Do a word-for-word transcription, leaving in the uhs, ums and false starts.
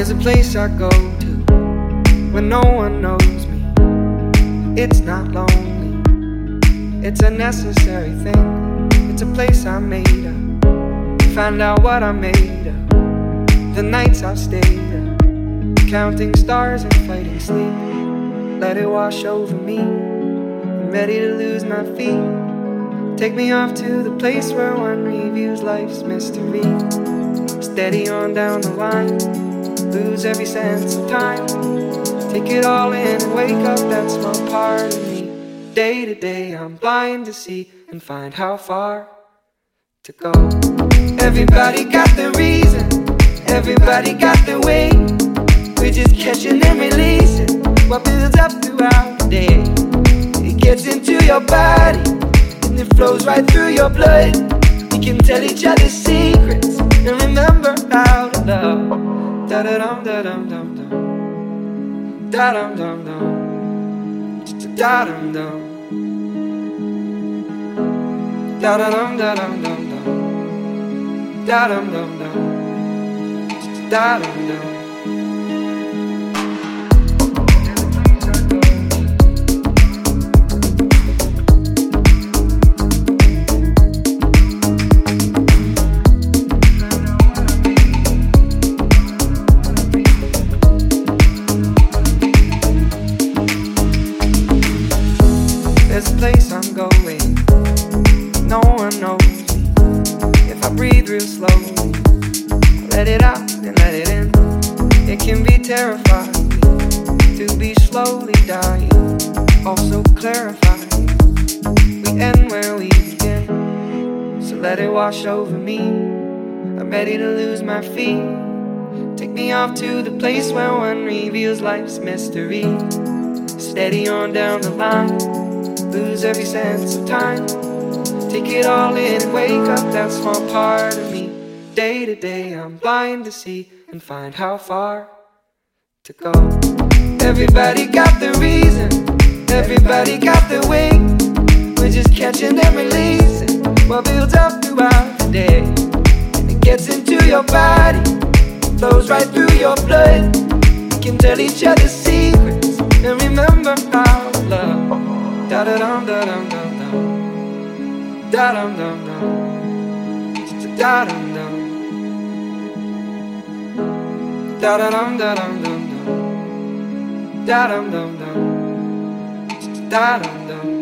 There's a place I go to when no one knows me. It's not lonely, it's a necessary thing. It's a place I made up, find out what I made of. The nights I've stayed up, counting stars and fighting sleep. Let it wash over me, I'm ready to lose my feet. Take me off to the place where one reviews life's mystery. Steady on down the line, lose every sense of time. Take it all in and wake up that small part of me. Day to day I'm blind to see and find how far to go. Everybody got their reason, everybody got their way. We're just catching and releasing what builds up throughout the day. It gets into your body and it flows right through your blood. We can tell each other secrets and remember how to love. Da da dum da dum dum dum, da dum dum dum, da dum dum, da da dum da dum dum dum, da dum dum dum, da dum dum. There's a place I'm going, no one knows me. If I breathe real slowly, I let it out and let it in. It can be terrifying to be slowly dying, also clarifying. We end where we begin, so let it wash over me. I'm ready to lose my feet. Take me off to the place where one reveals life's mystery. Steady on down the line, lose every sense of time. Take it all in and wake up that small part of me. Day to day I'm blind to see and find how far to go. Everybody got their reason, everybody got their way. We're just catching and releasing what builds up throughout the day. And it gets into your body, flows right through your blood. We can tell each other secrets and remember how to love. Da da dum da dum dum dum, da dum dum dum, da dum dum, da da dum da dum dum dum, da dum dum dum, da dum dum.